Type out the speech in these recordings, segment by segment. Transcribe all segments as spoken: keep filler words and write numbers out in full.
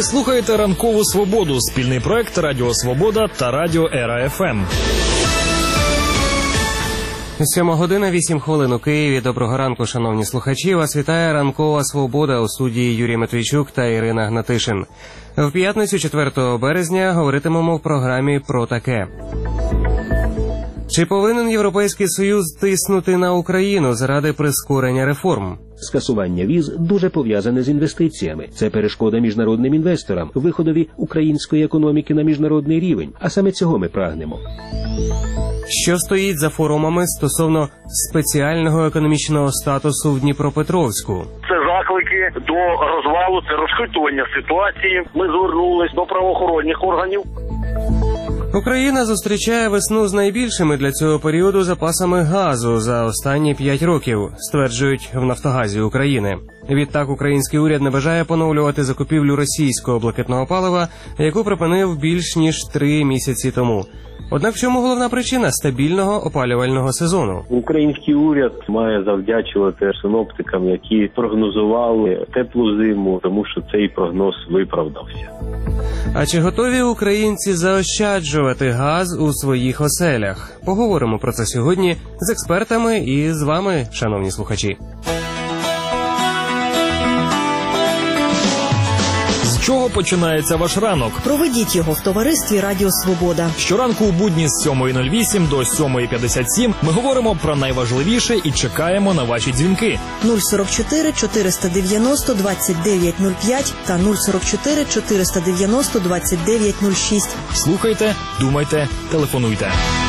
слухаєте «Ранкову свободу» – спільний проект Радіо Свобода та Радіо Ера еф ем. Сьома година, вісім хвилин у Києві. Доброго ранку, шановні слухачі. Вас вітає «Ранкова свобода» у студії Юрій Матвійчук та Ірина Гнатишин. В п'ятницю четвертого березня говоритимемо в програмі про таке. Чи повинен Європейський Союз тиснути на Україну заради прискорення реформ? Скасування віз дуже пов'язане з інвестиціями. Це перешкода міжнародним інвесторам, виходові української економіки на міжнародний рівень. А саме цього ми прагнемо. Що стоїть за форумами стосовно спеціального економічного статусу в Дніпропетровську? Це заклики до розвалу, це розхитування ситуації. Ми звернулись до правоохоронних органів. Україна зустрічає весну з найбільшими для цього періоду запасами газу за останні п'ять років, стверджують в «Нафтогазі України». Відтак, український уряд не бажає поновлювати закупівлю російського блакитного палива, яку припинив більш ніж три місяці тому. Однак в чому головна причина стабільного опалювального сезону? Український уряд має завдячувати синоптикам, які прогнозували теплу зиму, тому що цей прогноз виправдався. А чи готові українці заощаджувати газ у своїх оселях? Поговоримо про це сьогодні з експертами і з вами, шановні слухачі. З чого починається ваш ранок? Проведіть його в товаристві Радіо Свобода. Щоранку у будні з сьомої нуль вісім до сьомої п'ятдесят сім ми говоримо про найважливіше і чекаємо на ваші дзвінки. нуль сорок чотири чотириста дев'яносто двадцять дев'ять нуль п'ять та нуль сорок чотири чотириста дев'яносто двадцять дев'ять нуль шість. Слухайте, думайте, телефонуйте.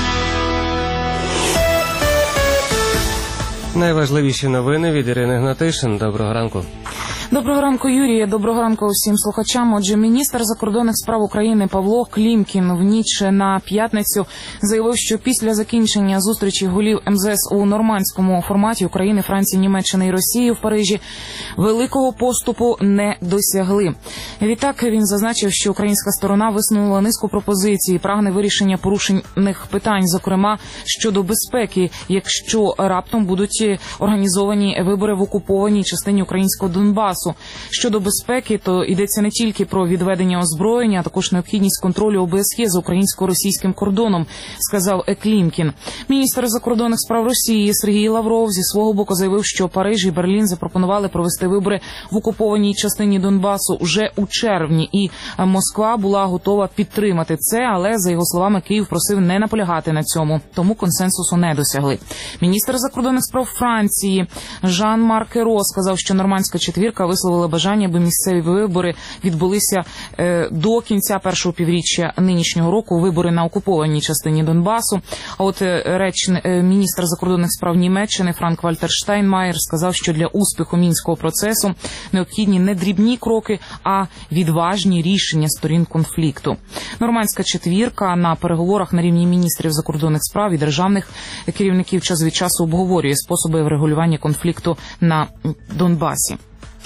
Найважливіші новини від Ірини Гнатишин. Доброго ранку. Доброго ранку, Юрія. Доброго ранку усім слухачам. Отже, міністр закордонних справ України Павло Клімкін в ніч на п'ятницю заявив, що після закінчення зустрічі голів ем зе ес у нормандському форматі України, Франції, Німеччини і Росії в Парижі великого поступу не досягли. Відтак він зазначив, що українська сторона висунула низку пропозицій, прагне вирішення порушених питань, зокрема щодо безпеки, якщо раптом будуть організовані вибори в окупованій частині українського Донбасу. Щодо безпеки, то йдеться не тільки про відведення озброєння, а також необхідність контролю о бе ес є за українсько-російським кордоном, сказав Клімкін. Міністр закордонних справ Росії Сергій Лавров зі свого боку заявив, що Париж і Берлін запропонували провести вибори в окупованій частині Донбасу уже у червні, і Москва була готова підтримати це, але, за його словами, Київ просив не наполягати на цьому, тому консенсусу не досягли. Міністр закордонних справ Франції Жан-Марк Еро сказав, що нормандська четвірка висловила бажання, аби місцеві вибори відбулися е, до кінця першого півріччя нинішнього року, вибори на окупованій частині Донбасу. А от е, реч, е, міністр закордонних справ Німеччини Франк-Вальтер Штайнмаєр сказав, що для успіху мінського процесу необхідні не дрібні кроки, а відважні рішення сторін конфлікту. Нормандська четвірка на переговорах на рівні міністрів закордонних справ і державних керівників час від часу обговорює способи врегулювання конфлікту на Донбасі.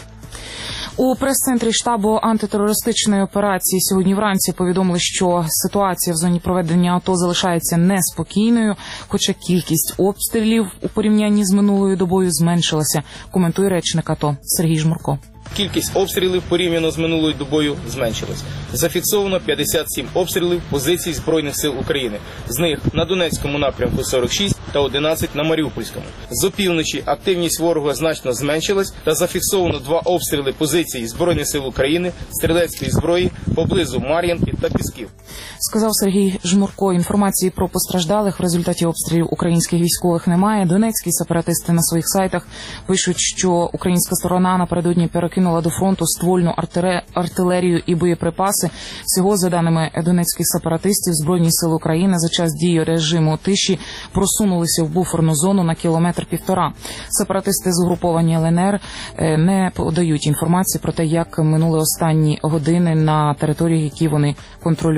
У прес-центрі штабу антитерористичної операції сьогодні вранці повідомили, що ситуація в зоні проведення АТО залишається неспокійною, хоча кількість обстрілів у порівнянні з минулою добою зменшилася, коментує речник АТО Сергій Жмурко. Кількість обстрілів порівняно з минулою добою зменшилась. Зафіксовано п'ятдесят сім обстрілів позицій Збройних сил України. З них на Донецькому напрямку сорок шість та одинадцять на Маріупольському. З опівночі активність ворога значно зменшилась та зафіксовано два обстріли позицій Збройних сил України стрілецької зброї поблизу Мар'їнки та Пісків. Сказав Сергій Жмурко. Інформації про постраждалих в результаті обстрілів українських військових немає. Донецькі сепаратисти на своїх сайтах пишуть, що українська сторона напередодні перекинула до фронту ствольну артилерію і боєприпаси. Всього, за даними донецьких сепаратистів, Збройні сили України за час дії режиму тиші просунулися в буферну зону на кілометр-півтора. Сепаратисти з угруповання ел ен ер не подають інформації про те, як минули останні години на території, які вони контролюють.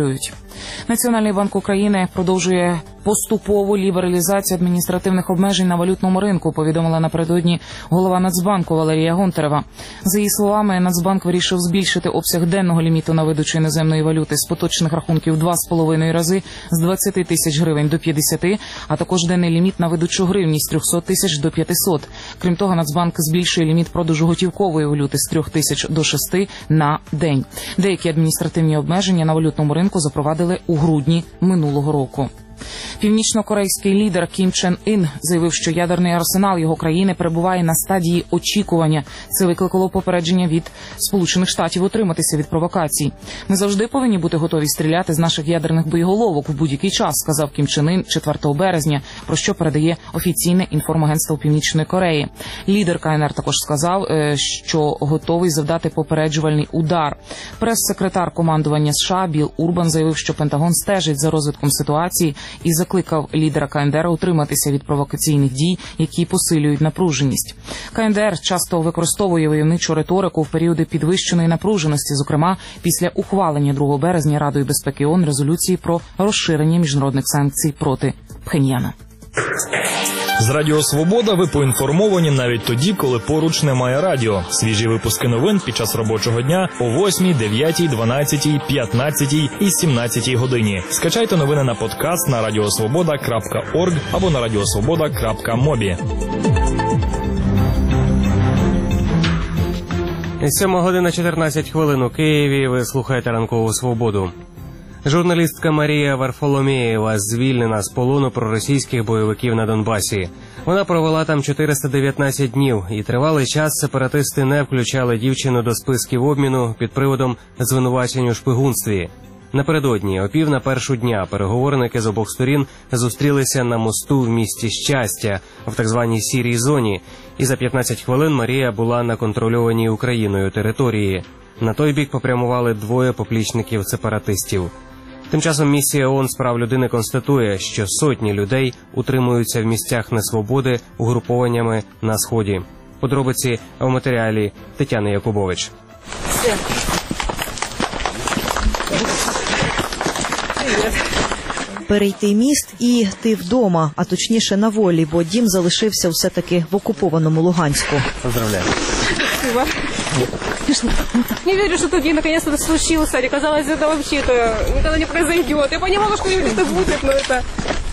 Національний банк України продовжує поступову лібералізацію адміністративних обмежень на валютному ринку, повідомила напередодні голова Нацбанку Валерія Гонтарева. За її словами, Нацбанк вирішив збільшити обсяг денного ліміту на видачу іноземної валюти з поточних рахунків два з половиною рази з двадцяти тисяч гривень до п'ятдесяти, а також денний ліміт на видачу гривні з трьохсот тисяч до п'ятисот. Крім того, Нацбанк збільшує ліміт продажу готівкової валюти з трьох тисяч до шести на день. Деякі адміністративні обмеження на валютному ринку запровадили у грудні минулого року. Північно-корейський лідер Кім Чен Ін заявив, що ядерний арсенал його країни перебуває на стадії очікування. Це викликало попередження від Сполучених Штатів утриматися від провокацій. Ми завжди повинні бути готові стріляти з наших ядерних боєголовок в будь-який час, сказав Кім Чен Ін четвертого березня, про що передає офіційне інформагентство Північної Кореї. Лідер КНР також сказав, що готовий завдати попереджувальний удар. Прес-секретар командування США Білл Урбан заявив, що Пентагон стежить за розвитком ситуації і закликав лідера КНДР утриматися від провокаційних дій, які посилюють напруженість. КНДР часто використовує войовничу риторику в періоди підвищеної напруженості, зокрема після ухвалення другого березня Радою безпеки ООН резолюції про розширення міжнародних санкцій проти Пхеньяна. З Радіо Свобода ви поінформовані навіть тоді, коли поруч немає радіо. Свіжі випуски новин під час робочого дня о восьмій, дев'ятій, дванадцятій, п'ятнадцятій і сімнадцятій годині. Скачайте новини на подкаст на радіосвобода крапка орг або на радіосвобода крапка мобі. Сьома година чотирнадцять хвилин у Києві. Ви слухаєте «Ранкову свободу». Журналістка Марія Варфоломєєва звільнена з полону проросійських бойовиків на Донбасі. Вона провела там чотириста дев'ятнадцять днів, і тривалий час сепаратисти не включали дівчину до списків обміну під приводом звинувачень у шпигунстві. Напередодні, о пів на першу дня, переговорники з обох сторін зустрілися на мосту в місті Щастя, в так званій сірій зоні, і за п'ятнадцять хвилин Марія була на контрольованій Україною території. На той бік попрямували двоє поплічників сепаратистів. Тим часом місія ООН з прав людини констатує, що сотні людей утримуються в місцях несвободи угрупованнями на Сході. Подробиці в матеріалі Тетяни Якубович. Перейти міст і ти вдома, а точніше на волі, бо дім залишився все-таки в окупованому Луганську. Поздравляю. Не верю, что этот день наконец-то случился. Казалось, это вообще-то никогда не произойдет. Я понимала, что это будет, но это...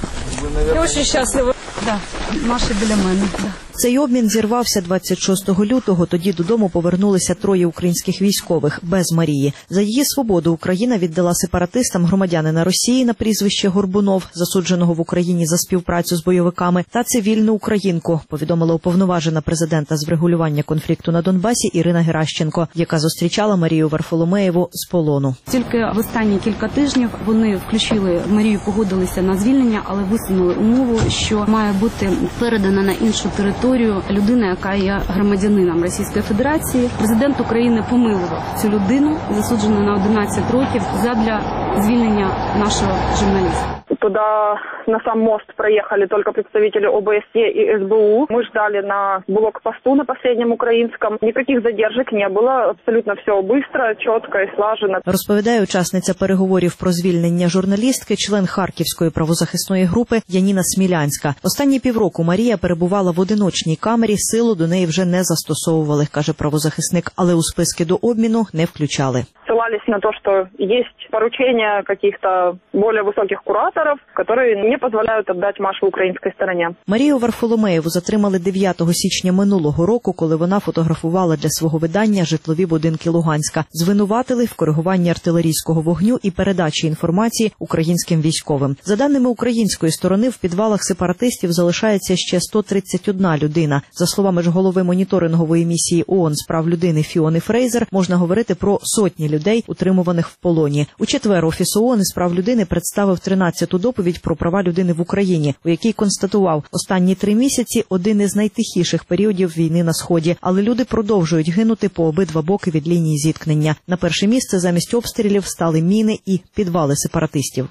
Я очень счастлива. Да, Маша біля мене, да. Цей обмін зірвався двадцять шостого лютого. Тоді додому повернулися троє українських військових без Марії. За її свободу Україна віддала сепаратистам громадянина Росії на прізвище Горбунов, засудженого в Україні за співпрацю з бойовиками, та цивільну українку, повідомила уповноважена президента з врегулювання конфлікту на Донбасі Ірина Геращенко, яка зустрічала Марію Варфоломєєву з полону. Тільки в останні кілька тижнів вони включили Марію, погодилися на звільнення, але висунули умову, що має бути передана на іншу територію людина, яка є громадянином Російської Федерації. Президент України помилував цю людину, засуджену на одинадцять років, задля звільнення нашого журналіста. Туда на сам мост проехали только представители ОБСЕ и СБУ. Мы ждали на блокпосту на последнем украинском. Никаких задержек не было. Абсолютно все быстро, четко и слажено. Розповідає учасниця переговорів про звільнення журналістки, член Харківської правозахисної групи Яніна Смілянська. Останні півроку Марія перебувала в одиночній камері, силу до неї вже не застосовували, каже правозахисник, але у списки до обміну не включали. Ссылались на то, что есть поручения каких-то более высоких кураторов, которые не позволяют отдать Машу украинской стороне. Марію Варфоломєєву затримали дев'ятого січня минулого року, коли вона фотографувала для свого видання житлові будинки Луганська. Звинуватили в коригуванні артилерійського вогню і передачі інформації українським військовим. За даними української сторони, в підвалах сепаратистів залишається ще сто тридцять одна людина. За словами ж голови моніторингової місії ООН з прав людини Фіони Фрейзер, можна говорити про сотні людей, утримуваних в полоні. У четвер Офіс ООН з прав людини представив тринадцяту доповідь про права людини в Україні, у якій констатував, останні три місяці – один із найтихіших періодів війни на Сході, але люди продовжують гинути по обидва боки від лінії зіткнення. На перше місце замість обстрілів стали міни і підвали сепаратистів.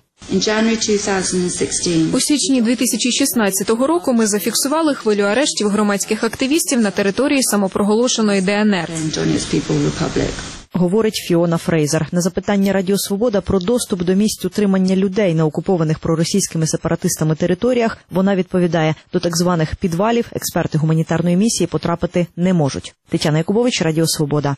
У січні дві тисячі шістнадцятого року ми зафіксували хвилю арештів громадських активістів на території самопроголошеної ДНР. говорить Фіона Фрейзер. На запитання Радіо Свобода про доступ до місць утримання людей на окупованих проросійськими сепаратистами територіях, вона відповідає, до так званих підвалів експерти гуманітарної місії потрапити не можуть. Тетяна Якубович, Радіо Свобода.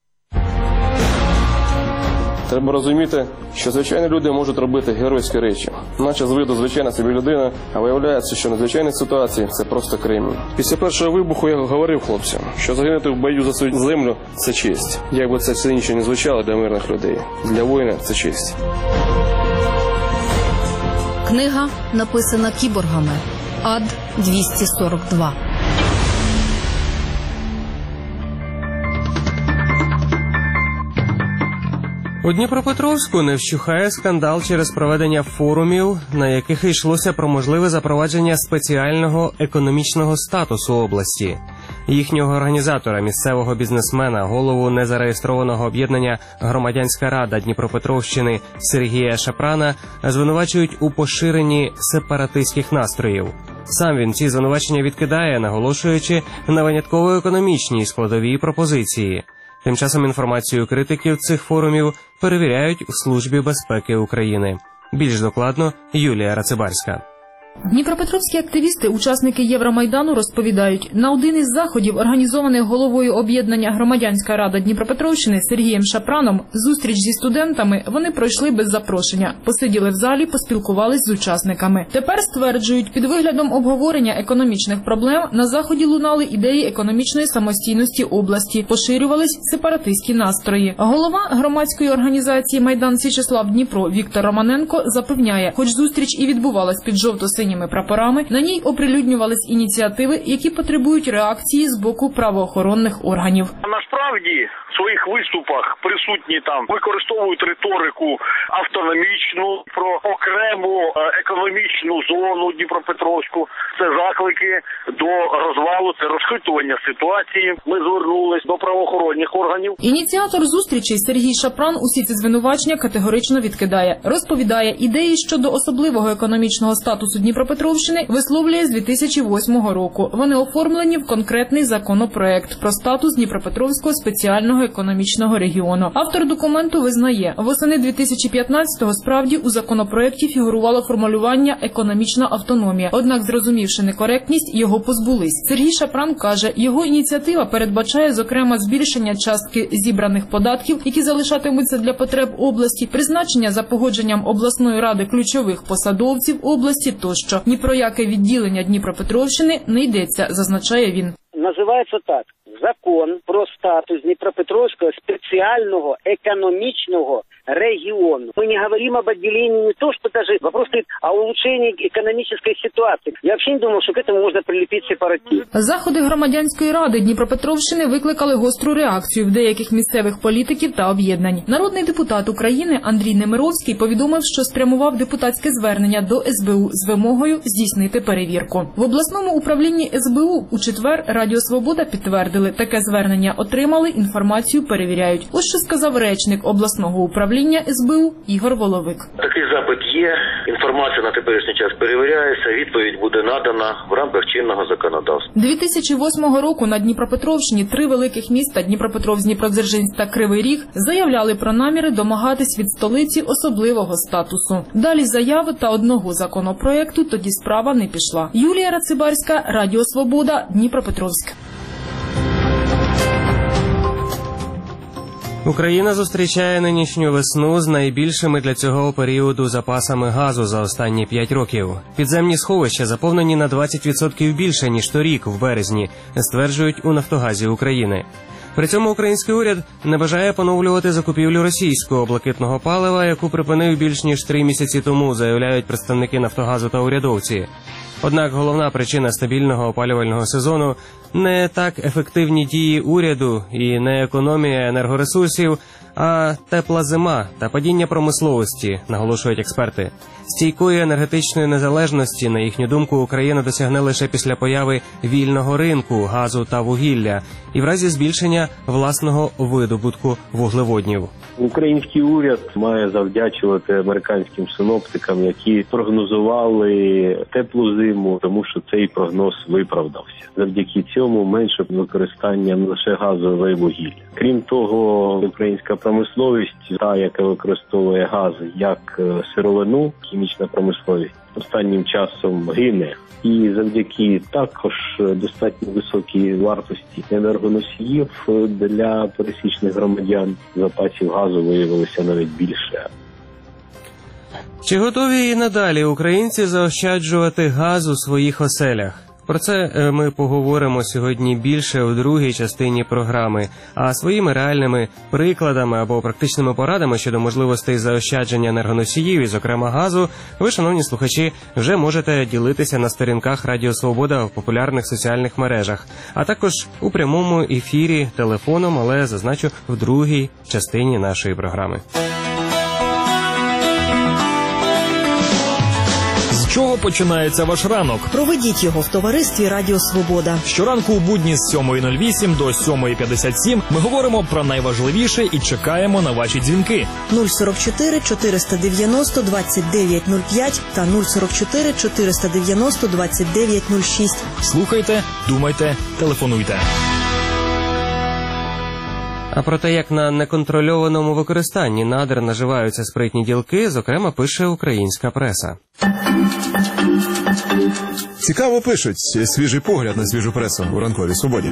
Треба розуміти, що звичайні люди можуть робити геройські речі. Наче з виду звичайна собі людина, а виявляється, що надзвичайні ситуації – це просто кримінал. Після першого вибуху я говорив хлопцям, що загинути в бою за свою землю – це честь. Як би це все інше не звучало для мирних людей. Для воїна – це честь. Книга написана кіборгами. Ад двісті сорок два. У Дніпропетровську не вщухає скандал через проведення форумів, на яких йшлося про можливе запровадження спеціального економічного статусу області. Їхнього організатора, місцевого бізнесмена, голову незареєстрованого об'єднання «Громадянська рада Дніпропетровщини» Сергія Шапрана звинувачують у поширенні сепаратистських настроїв. Сам він ці звинувачення відкидає, наголошуючи на винятково економічній складовій пропозиції. Тим часом інформацію критиків цих форумів перевіряють у Службі безпеки України. Більш докладно Юлія Рацибарська. Дніпропетровські активісти, учасники Євромайдану, розповідають, на один із заходів, організованих головою об'єднання «Громадянська рада Дніпропетровщини» Сергієм Шапраном, зустріч зі студентами, вони пройшли без запрошення. Посиділи в залі, поспілкувались з учасниками. Тепер стверджують, під виглядом обговорення економічних проблем на заході лунали ідеї економічної самостійності області, поширювались сепаратистські настрої. Голова громадської організації «Майдан Січеслав Дніпро» Віктор Романенко запевняє, хоч зустріч і відбувалась під жовто-синім прапорами, на ній оприлюднювались ініціативи, які потребують реакції з боку правоохоронних органів. Насправді в своїх виступах присутні там використовують риторику автономічну, про окрему економічну зону Дніпропетровську. Це заклики до розвалу, це розхитування ситуації. Ми звернулись до правоохоронних органів. Ініціатор зустрічі Сергій Шапран усі ці звинувачення категорично відкидає. Розповідає, ідеї щодо особливого економічного статусу Дніпропетровщини висловлює з дві тисячі восьмого року. Вони оформлені в конкретний законопроект про статус Дніпропетровського спеціального економічного регіону. Автор документу визнає, восени дві тисячі п'ятнадцятого справді у законопроекті фігурувало формулювання «економічна автономія». Однак, зрозумівши некоректність, його позбулись. Сергій Шапран каже, його ініціатива передбачає, зокрема, збільшення частки зібраних податків, які залишатимуться для потреб області, призначення за погодженням обласної ради ключових посадовців області тощо. Ні про яке відділення Дніпропетровщини не йдеться, зазначає він. Називається так. Закон про статус Дніпропетровського спеціального економічного региону. Мы не говорим об отделении не то, что даже вопрос стоит о улучшении экономической ситуации. Я вообще не думал, что к этому можно прилепить сепаратизм. Заходи громадянської ради Дніпропетровщини викликали гостру реакцію в деяких місцевих політиків та об'єднань. Народний депутат України Андрій Немировський повідомив, що спрямував депутатське звернення до ес бе у з вимогою здійснити перевірку. В обласному управлінні ес бе у у четвер Радіо Свобода підтвердили, таке звернення отримали, інформацію перевіряють. Ось що сказав речник обласного управління ес бе у Ігор Воловик. Такий запит є, інформація на теперішній час перевіряється, відповідь буде надана в рамках чинного законодавства. дві тисячі восьмого року на Дніпропетровщині три великих міста Дніпропетровськ, Дніпродзержинськ та Кривий Ріг заявляли про наміри домагатись від столиці особливого статусу. Далі заяви та одного законопроекту тоді справа не пішла. Юлія Рацибарська, Радіо Свобода, Дніпропетровськ. Україна зустрічає нинішню весну з найбільшими для цього періоду запасами газу за останні п'ять років. Підземні сховища заповнені на двадцять відсотків більше, ніж торік в березні, стверджують у «Нафтогазі України». При цьому український уряд не бажає поновлювати закупівлю російського блакитного палива, яку припинив більш ніж три місяці тому, заявляють представники «Нафтогазу» та урядовці. Однак головна причина стабільного опалювального сезону – не так ефективні дії уряду і не економія енергоресурсів, а тепла зима та падіння промисловості, наголошують експерти. Стійкої енергетичної незалежності, на їхню думку, Україна досягне лише після появи вільного ринку газу та вугілля і в разі збільшення власного видобутку вуглеводнів. Український уряд має завдячувати американським синоптикам, які прогнозували теплу зиму, тому що цей прогноз виправдався. Завдяки цьому менше використання лише газової вугілля. Крім того, українська промисловість, та, яка використовує газ як сировину, хімічна промисловість, останнім часом гине. І завдяки також достатньо високій вартості енергоносіїв для пересічних громадян запасів газу виявилося навіть більше. Чи готові і надалі українці заощаджувати газ у своїх оселях? Про це ми поговоримо сьогодні більше у другій частині програми, а своїми реальними прикладами або практичними порадами щодо можливостей заощадження енергоносіїв і, зокрема, газу, ви, шановні слухачі, вже можете ділитися на сторінках Радіо Свобода в популярних соціальних мережах, а також у прямому ефірі телефоном, але, зазначу, в другій частині нашої програми. З чого починається ваш ранок? Проведіть його в товаристві Радіо Свобода. Щоранку у будні з сьомої нуль вісім до сьомої п'ятдесят сім ми говоримо про найважливіше і чекаємо на ваші дзвінки. нуль сорок чотири чотириста дев'яносто двадцять дев'ять нуль п'ять та нуль сорок чотири чотириста дев'яносто двадцять дев'ять нуль шість. Слухайте, думайте, телефонуйте. А про те, як на неконтрольованому використанні надр наживаються спритні ділки, зокрема, пише українська преса. Цікаво пишуть. Свіжий погляд на свіжу пресу у ранковій свободі.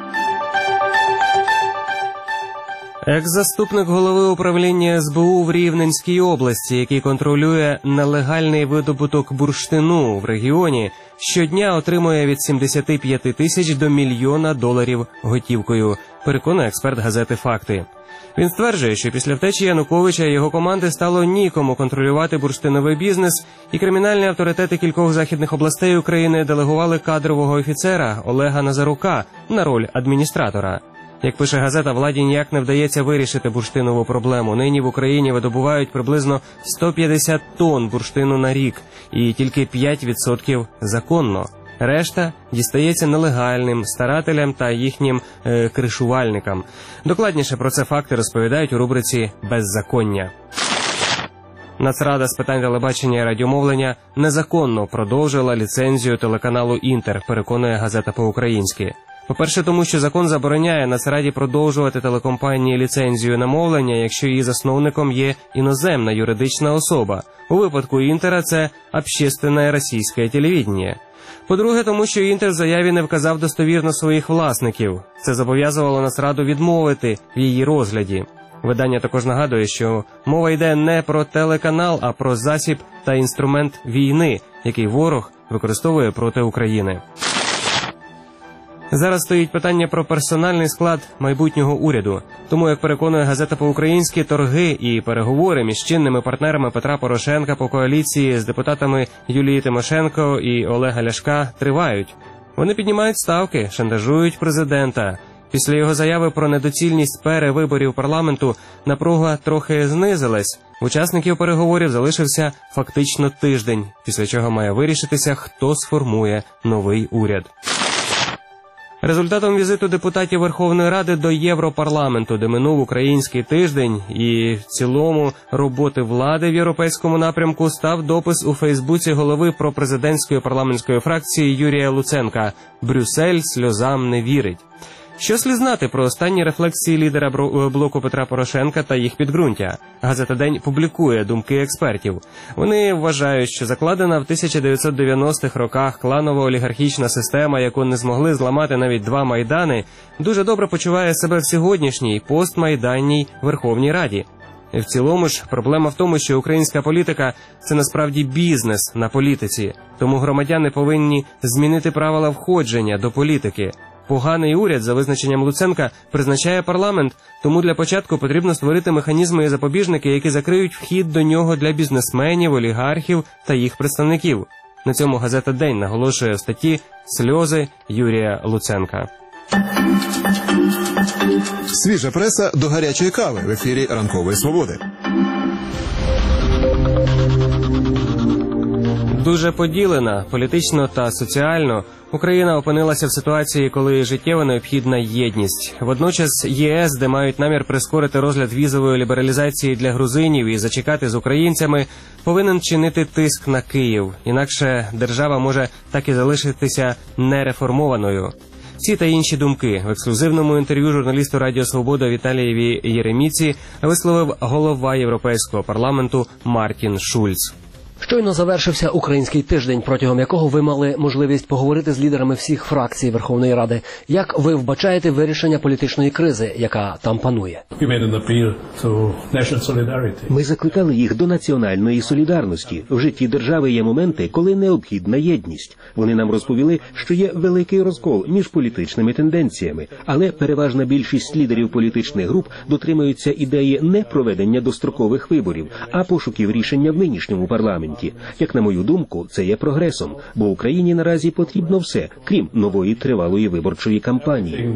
Екс-заступник голови управління ес бе у в Рівненській області, який контролює нелегальний видобуток бурштину в регіоні, щодня отримує від сімдесят п'ять тисяч до мільйона доларів готівкою, переконує експерт газети «Факти». Він стверджує, що після втечі Януковича і його команди стало нікому контролювати бурштиновий бізнес, і кримінальні авторитети кількох західних областей України делегували кадрового офіцера Олега Назарука на роль адміністратора. Як пише газета, владі ніяк не вдається вирішити бурштинову проблему. Нині в Україні видобувають приблизно сто п'ятдесят тонн бурштину на рік, і тільки п'ять відсотків законно. Решта дістається нелегальним старателям та їхнім е, кришувальникам. Докладніше про це «Факти» розповідають у рубриці «Беззаконня». Нацрада з питань телебачення і радіомовлення незаконно продовжила ліцензію телеканалу «Інтер», переконує газета по-українськи. По-перше, тому що закон забороняє Нацраді продовжувати телекомпанії ліцензію на мовлення, якщо її засновником є іноземна юридична особа. У випадку «Інтера» це «Общественне російське телевідення». По-друге, тому що «Інтер» в заяві не вказав достовірно своїх власників. Це зобов'язувало Нацраду відмовити в її розгляді. Видання також нагадує, що мова йде не про телеканал, а про засіб та інструмент війни, який ворог використовує проти України. Зараз стоїть питання про персональний склад майбутнього уряду. Тому, як переконує газета по-українськи, торги і переговори між чинними партнерами Петра Порошенка по коаліції з депутатами Юлії Тимошенко і Олега Ляшка тривають. Вони піднімають ставки, шантажують президента. Після його заяви про недоцільність перевиборів парламенту напруга трохи знизилась. Учасників переговорів залишився фактично тиждень, після чого має вирішитися, хто сформує новий уряд. Результатом візиту депутатів Верховної Ради до Європарламенту, де минув український тиждень, і в цілому роботи влади в європейському напрямку, став допис у Фейсбуці голови пропрезидентської парламентської фракції Юрія Луценка «Брюссель сльозам не вірить». Що слід знати про останні рефлексії лідера блоку Петра Порошенка та їх підґрунтя? Газета «День» публікує думки експертів. Вони вважають, що закладена в тисяча дев'ятсот дев'яностих роках кланово-олігархічна система, яку не змогли зламати навіть два Майдани, дуже добре почуває себе в сьогоднішній постмайданній Верховній Раді. В цілому ж проблема в тому, що українська політика – це насправді бізнес на політиці, тому громадяни повинні змінити правила входження до політики. Поганий уряд, за визначенням Луценка, призначає парламент, тому для початку потрібно створити механізми і запобіжники, які закриють вхід до нього для бізнесменів, олігархів та їх представників. На цьому газета «День» наголошує в статті «Сльози» Юрія Луценка. Свіжа преса до гарячої кави в ефірі «Ранкової свободи». Дуже поділена політично та соціально, Україна опинилася в ситуації, коли життєво необхідна єдність. Водночас ЄС, де мають намір прискорити розгляд візової лібералізації для грузинів і зачекати з українцями, повинен чинити тиск на Київ. Інакше держава може так і залишитися нереформованою. Ці та інші думки в ексклюзивному інтерв'ю журналісту Радіо Свобода Віталієві Єреміці висловив голова Європейського парламенту Мартін Шульц. Щойно завершився український тиждень, протягом якого ви мали можливість поговорити з лідерами всіх фракцій Верховної Ради. Як ви вбачаєте вирішення політичної кризи, яка там панує? Ми закликали їх до національної солідарності. В житті держави є моменти, коли необхідна єдність. Вони нам розповіли, що є великий розкол між політичними тенденціями, але переважна більшість лідерів політичних груп дотримуються ідеї не проведення дострокових виборів, а пошуків рішення в нинішньому парламенті. Як на мою думку, це є прогресом, бо Україні наразі потрібно все, крім нової тривалої виборчої кампанії.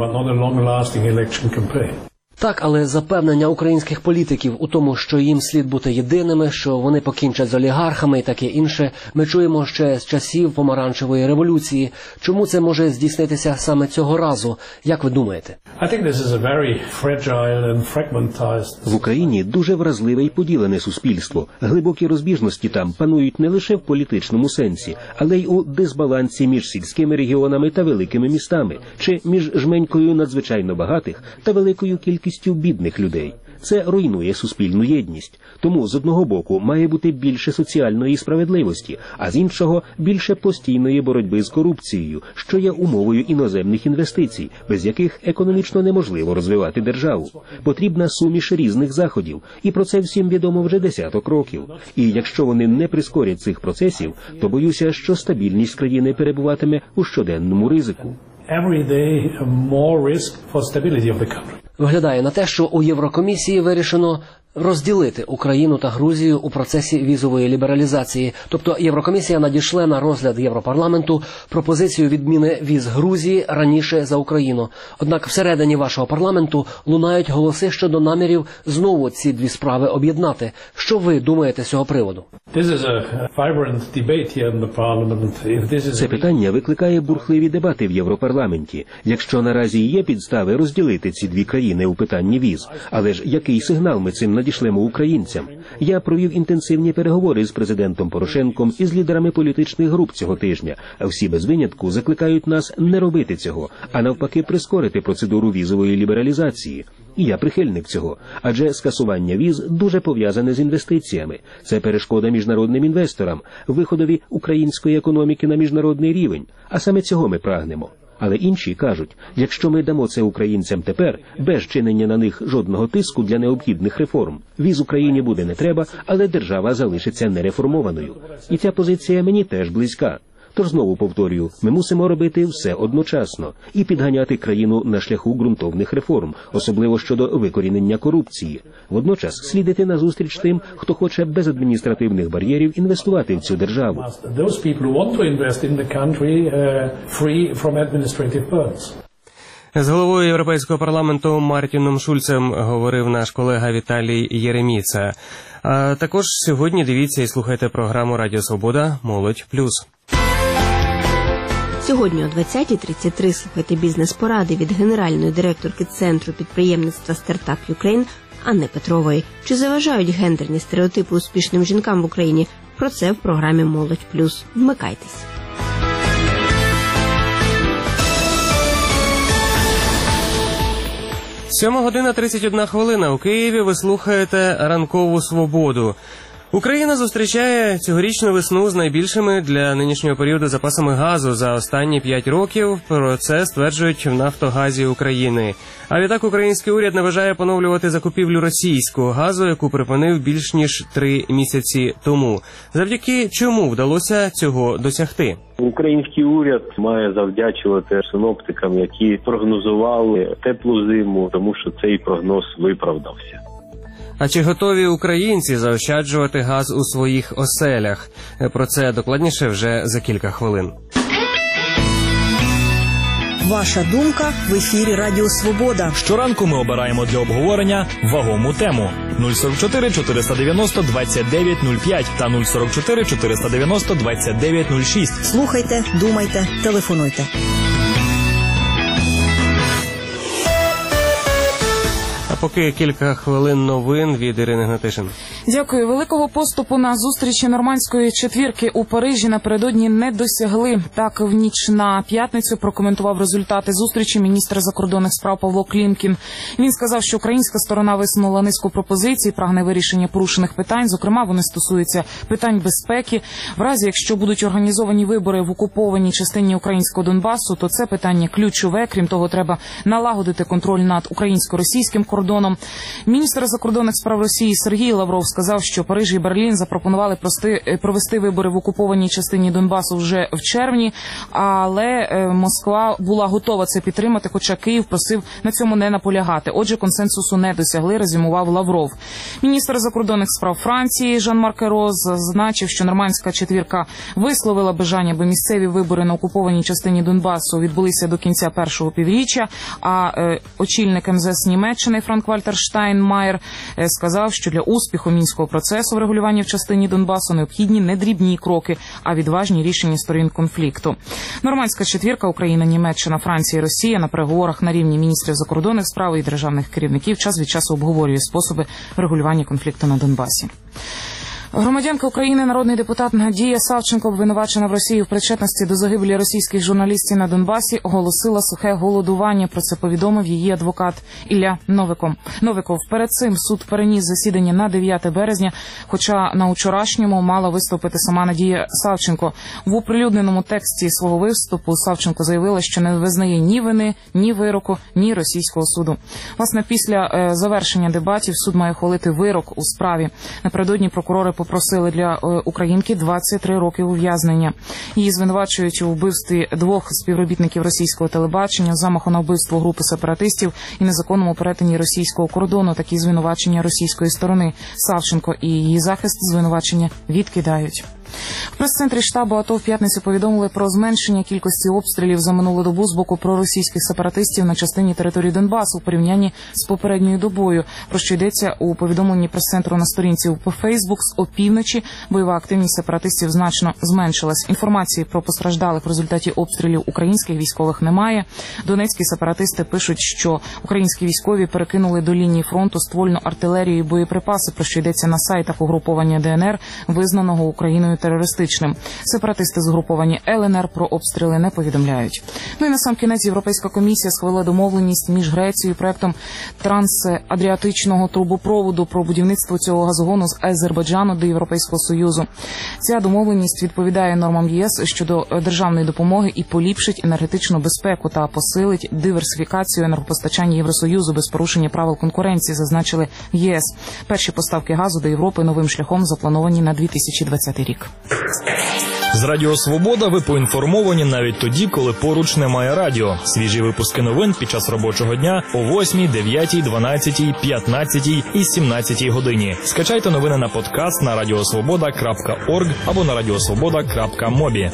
Так, але запевнення українських політиків у тому, що їм слід бути єдиними, що вони покінчать з олігархами і таке інше, ми чуємо ще з часів помаранчевої революції. Чому це може здійснитися саме цього разу? Як ви думаєте? В Україні дуже вразливе і поділене суспільство. Глибокі розбіжності там панують не лише в політичному сенсі, але й у дисбалансі між сільськими регіонами та великими містами, чи між жменькою надзвичайно багатих та великою кількістю бідних людей. Це руйнує суспільну єдність. Тому з одного боку має бути більше соціальної справедливості, а з іншого більше постійної боротьби з корупцією, що є умовою іноземних інвестицій, без яких економічно неможливо розвивати державу. Потрібна суміш різних заходів, і про це всім відомо вже десяток років. І якщо вони не прискорять цих процесів, то боюся, що стабільність країни перебуватиме у щоденному ризику. Виглядає на те, що у Єврокомісії вирішено розділити Україну та Грузію у процесі візової лібералізації. Тобто Єврокомісія надішле на розгляд Європарламенту пропозицію відміни віз Грузії раніше за Україну. Однак всередині вашого парламенту лунають голоси щодо намірів знову ці дві справи об'єднати. Що ви думаєте з цього приводу? Це питання викликає бурхливі дебати в Європарламенті. Якщо наразі є підстави розділити ці дві країни у питанні віз, але ж який сигнал ми цим надішлемо українцям? Я провів інтенсивні переговори з президентом Порошенком і з лідерами політичних груп цього тижня, а всі без винятку закликають нас не робити цього, а навпаки прискорити процедуру візової лібералізації. І я прихильник цього, адже скасування віз дуже пов'язане з інвестиціями. Це перешкода міжнародним інвесторам, виходові української економіки на міжнародний рівень, а саме цього ми прагнемо. Але інші кажуть, якщо ми дамо це українцям тепер, без чинення на них жодного тиску для необхідних реформ, віз Україні буде не треба, але держава залишиться нереформованою. І ця позиція мені теж близька. Тож знову повторюю, ми мусимо робити все одночасно і підганяти країну на шляху ґрунтовних реформ, особливо щодо викорінення корупції. Водночас слід іти назустріч тим, хто хоче без адміністративних бар'єрів інвестувати в цю державу. З головою Європейського парламенту Мартіном Шульцем говорив наш колега Віталій Єреміца. А також сьогодні дивіться і слухайте програму Радіо Свобода «Молодь плюс». Сьогодні о двадцятій тридцять три слухайте бізнес-поради від генеральної директорки Центру підприємництва «Стартап Юкрейн» Анни Петрової. Чи заважають гендерні стереотипи успішним жінкам в Україні? Про це в програмі «Молодь плюс». Вмикайтесь. Сьома година тридцять одна хвилина. У Києві ви слухаєте «Ранкову свободу». Україна зустрічає цьогорічну весну з найбільшими для нинішнього періоду запасами газу за останні п'ять років. Про це стверджують в «Нафтогазі України». А відтак український уряд не бажає поновлювати закупівлю російського газу, яку припинив більш ніж три місяці тому. Завдяки чому вдалося цього досягти? Український уряд має завдячувати синоптикам, які прогнозували теплу зиму, тому що цей прогноз виправдався. А чи готові українці заощаджувати газ у своїх оселях? Про це докладніше вже за кілька хвилин. Ваша думка в ефірі Радіо Свобода. Щоранку ми обираємо для обговорення вагому тему. нуль сорок чотири чотириста дев'яносто двадцять дев'ять нуль п'ять та нуль сорок чотири чотириста дев'яносто двадцять дев'ять нуль шість. Слухайте, думайте, телефонуйте. А поки кілька хвилин новин від Ірини Гнатишин. Дякую. Великого поступу на зустрічі нормандської четвірки у Парижі напередодні не досягли. Так, в ніч на п'ятницю прокоментував результати зустрічі міністр закордонних справ Павло Клімкін. Він сказав, що українська сторона висунула низку пропозицій, прагне вирішення порушених питань. Зокрема, вони стосуються питань безпеки. В разі, якщо будуть організовані вибори в окупованій частині українського Донбасу, то це питання ключове. Крім того, треба налагодити контроль над українсько-російським кордоном. Міністр закордонних справ Росії Сергій Лавров сказав, що Париж і Берлін запропонували прости, провести вибори в окупованій частині Донбасу вже в червні, але Москва була готова це підтримати, хоча Київ просив на цьому не наполягати. Отже, консенсусу не досягли, резюмував Лавров. Міністр закордонних справ Франції Жан-Марк Айро зазначив, що нормандська четвірка висловила бажання, аби місцеві вибори на окупованій частині Донбасу відбулися до кінця першого півріччя, а е, очільник ем зе ес Німеччини Франк-Вальтер Штайнмаєр е, сказав, що для успіху мінського процесу врегулювання в частині Донбасу необхідні не дрібні кроки, а відважні рішення сторін конфлікту. Нормандська четвірка – Україна, Німеччина, Франція і Росія на переговорах на рівні міністрів закордонних справ і державних керівників час від часу обговорює способи врегулювання конфлікту на Донбасі. Громадянка України, народний депутат Надія Савченко, обвинувачена в Росії в причетності до загибелі російських журналістів на Донбасі, оголосила сухе голодування. Про це повідомив її адвокат Ілля Новиков. Новиков. Перед цим суд переніс засідання на дев'яте березня, хоча на вчорашньому мала виступити сама Надія Савченко. В оприлюдненому тексті свого виступу Савченко заявила, що не визнає ні вини, ні вироку, ні російського суду. Власне, після е, завершення дебатів суд має ухвалити вирок у справі. Напередодні прокурори попросили для українки двадцять три роки ув'язнення. Її звинувачують у вбивстві двох співробітників російського телебачення, замаху на вбивство групи сепаратистів і незаконному перетині російського кордону. Такі звинувачення російської сторони. Савченко і її захист звинувачення відкидають. В прес-центрі штабу АТО в п'ятницю повідомили про зменшення кількості обстрілів за минулу добу з боку проросійських сепаратистів на частині території Донбасу у порівнянні з попередньою добою, про що йдеться у повідомленні прес-центру на сторінці у Фейсбук. З опівночі бойова активність сепаратистів значно зменшилась. Інформації про постраждалих в результаті обстрілів українських військових немає. Донецькі сепаратисти пишуть, що українські військові перекинули до лінії фронту ствольну артилерію і боєприпаси, про що йдеться на сайтах угруповання Де Ен Ер, визнаного Україною терористичним. Сепаратисти згруповання Ел Ен Ер про обстріли не повідомляють. Ну і на сам кінець Європейська комісія схвалила домовленість між Грецією і проектом трансадріатичного трубопроводу про будівництво цього газогону з Азербайджану до Європейського Союзу. Ця домовленість відповідає нормам ЄС щодо державної допомоги і поліпшить енергетичну безпеку та посилить диверсифікацію енергопостачання Євросоюзу без порушення правил конкуренції, зазначили в ЄС. Перші поставки газу до Європи новим шляхом заплановані на дві тисячі двадцятий рік. З Радіо Свобода ви поінформовані навіть тоді, коли поруч немає радіо. Свіжі випуски новин під час робочого дня о восьмій, дев'ятій, дванадцятій, п'ятнадцятій і сімнадцятій годині. Скачайте новини на подкаст на радіосвобода крапка орг або на радіосвобода крапка мобі.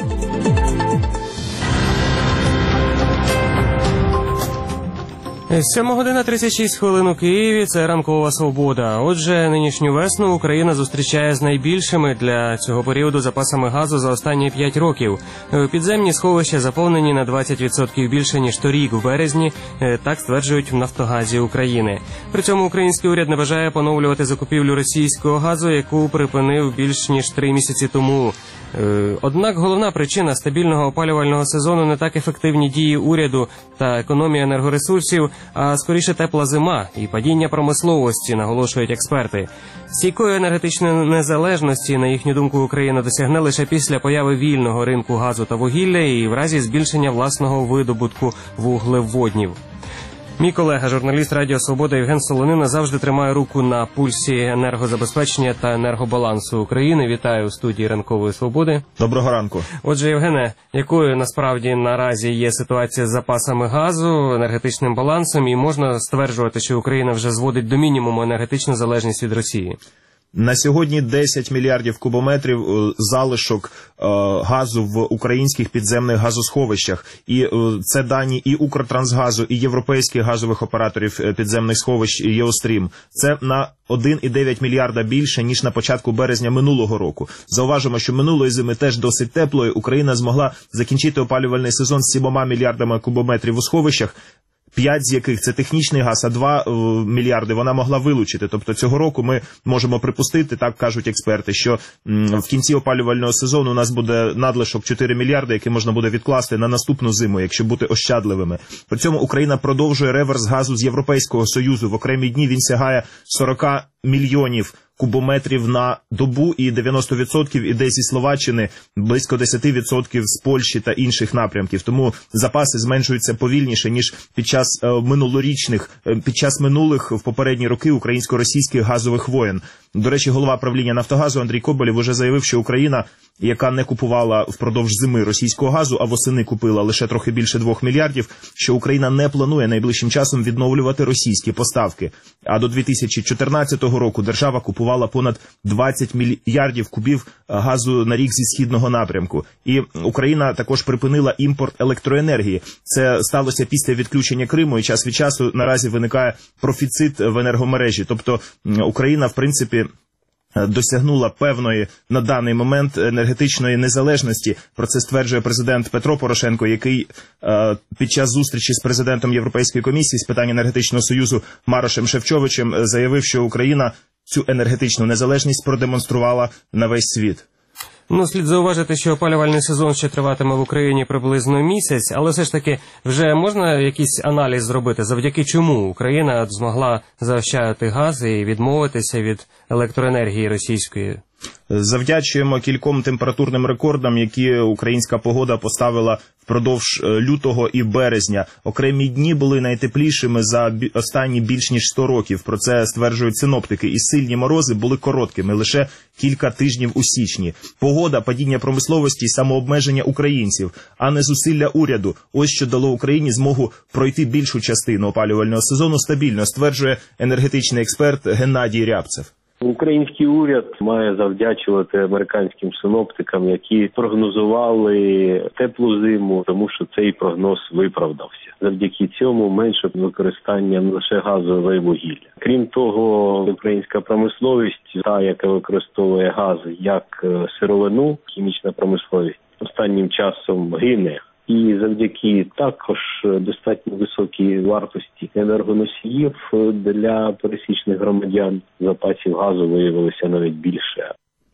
сьома година тридцять шість хвилин у Києві. Це ранкова свобода. Отже, нинішню весну Україна зустрічає з найбільшими для цього періоду запасами газу за останні п'ять років. Підземні сховища заповнені на двадцять відсотків більше, ніж торік у березні, так стверджують в Нафтогазі України. При цьому український уряд не бажає поновлювати закупівлю російського газу, яку припинив більш ніж три місяці тому. Однак головна причина стабільного опалювального сезону не так ефективні дії уряду та економія енергоресурсів, а скоріше тепла зима і падіння промисловості, наголошують експерти. Стійкої енергетичної незалежності, на їхню думку, Україна досягне лише після появи вільного ринку газу та вугілля і в разі збільшення власного видобутку вуглеводнів. Мій колега, журналіст Радіо Свобода Євген Солонина, завжди тримає руку на пульсі енергозабезпечення та енергобалансу України. Вітаю у студії Ранкової Свободи. Доброго ранку. Отже, Євгене, якою насправді наразі є ситуація з запасами газу, енергетичним балансом, і можна стверджувати, що Україна вже зводить до мінімуму енергетичну залежність від Росії? На сьогодні десять мільярдів кубометрів залишок е, газу в українських підземних газосховищах. І е, це дані і Укртрансгазу, і європейських газових операторів підземних сховищ Єострім. Це на один і дев'ять мільярда більше, ніж на початку березня минулого року. Зауважимо, що минулої зими теж досить теплою. Україна змогла закінчити опалювальний сезон з сімома мільярдами кубометрів у сховищах. п'ять з яких це технічний газ, а два мільярди вона могла вилучити. Тобто цього року ми можемо припустити, так кажуть експерти, що в кінці опалювального сезону у нас буде надлишок чотири мільярди, які можна буде відкласти на наступну зиму, якщо бути ощадливими. При цьому Україна продовжує реверс газу з Європейського Союзу. В окремі дні він сягає сорок мільйонів кубометрів на добу, і дев'яносто відсотків іде зі Словаччини, близько десять відсотків з Польщі та інших напрямків. Тому запаси зменшуються повільніше, ніж під час е, минулорічних, е, під час минулих в попередні роки українсько-російських газових воєн. До речі, голова правління «Нафтогазу» Андрій Коболєв уже заявив, що Україна, яка не купувала впродовж зими російського газу, а восени купила лише трохи більше двох мільярдів, що Україна не планує найближчим часом відновлювати російські поставки. А до дві тисячі чотирнадцятого року держава купувала понад двадцять мільярдів кубів газу на рік зі східного напрямку. І Україна також припинила імпорт електроенергії. Це сталося після відключення Криму, і час від часу наразі виникає профіцит в енергомережі. Тобто Україна, в принципі, досягнула певної на даний момент енергетичної незалежності. Про це стверджує президент Петро Порошенко, який е, під час зустрічі з президентом Європейської комісії з питань енергетичного союзу Марошем Шефчовичем заявив, що Україна цю енергетичну незалежність продемонструвала на весь світ. Ну, слід зауважити, що опалювальний сезон ще триватиме в Україні приблизно місяць, але все ж таки вже можна якийсь аналіз зробити, завдяки чому Україна змогла заощадити газ і відмовитися від електроенергії російської? Завдячуємо кільком температурним рекордам, які українська погода поставила впродовж лютого і березня. Окремі дні були найтеплішими за останні більш ніж сто років. Про це стверджують синоптики. І сильні морози були короткими, лише кілька тижнів у січні. Погода, падіння промисловості і самообмеження українців, а не зусилля уряду. Ось що дало Україні змогу пройти більшу частину опалювального сезону стабільно, стверджує енергетичний експерт Геннадій Рябцев. Український уряд має завдячувати американським синоптикам, які прогнозували теплу зиму, тому що цей прогноз виправдався. Завдяки цьому менше використання не лише газу і вугілля. Крім того, українська промисловість, та, яка використовує газ як сировину, хімічна промисловість, останнім часом гине. І завдяки також достатньо високій вартості енергоносіїв для пересічних громадян запасів газу виявилося навіть більше.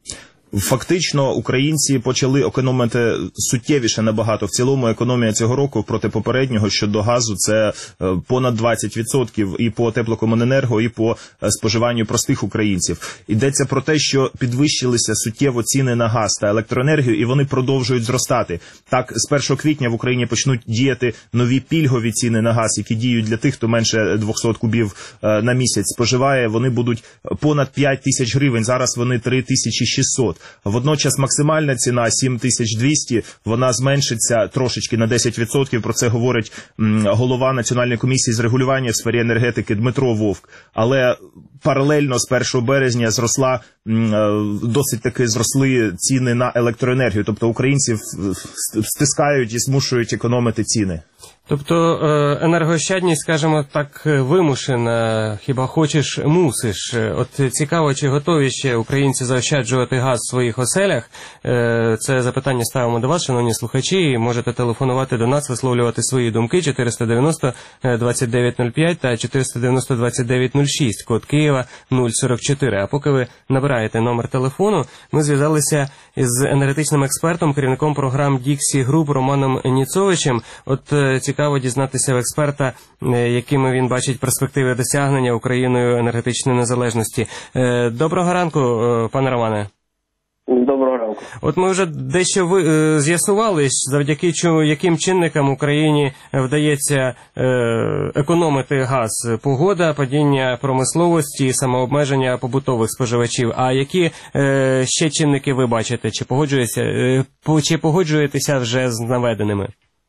Фактично, українці почали економити суттєвіше набагато. В цілому економія цього року проти попереднього щодо газу – це понад двадцять відсотків і по теплокомуненерго, і по споживанню простих українців. Йдеться про те, що підвищилися суттєво ціни на газ та електроенергію, і вони продовжують зростати. Так, з першого квітня в Україні почнуть діяти нові пільгові ціни на газ, які діють для тих, хто менше двохсот кубів на місяць споживає. Вони будуть понад п'ять тисяч гривень, зараз вони три тисячі шістсот. Водночас максимальна ціна сім тисяч двісті, вона зменшиться трошечки на десять відсотків. Про це говорить м, голова Національної комісії з регулювання в сфері енергетики Дмитро Вовк. Але паралельно з першого березня зросла, м, досить таки зросли ціни на електроенергію. Тобто українців стискають і змушують економити ціни. Тобто енергоощадність, скажімо так, вимушена, хіба хочеш, мусиш. От цікаво, чи готові ще українці заощаджувати газ в своїх оселях? Це запитання ставимо до вас, шановні слухачі. Можете телефонувати до нас, висловлювати свої думки. чотириста дев'яносто двадцять дев'ять нуль п'ять та чотириста дев'яносто двадцять дев'ять нуль шість, код Києва нуль сорок чотири. А поки ви набираєте номер телефону, ми зв'язалися із енергетичним експертом, керівником програм Dixie Group Романом Ніцовичем. От цікаво дізнатися в експерта, якими він бачить перспективи досягнення Україною енергетичної незалежності. Доброго ранку, пане Романе. Доброго ранку. От ми вже дещо ви, е, з'ясували, завдяки чому, яким чинникам Україні вдається е, економити газ. Погода, падіння промисловості, самообмеження побутових споживачів. А які е, ще чинники ви бачите? Чи погоджуєтеся, е, чи погоджуєтеся вже з наведеними?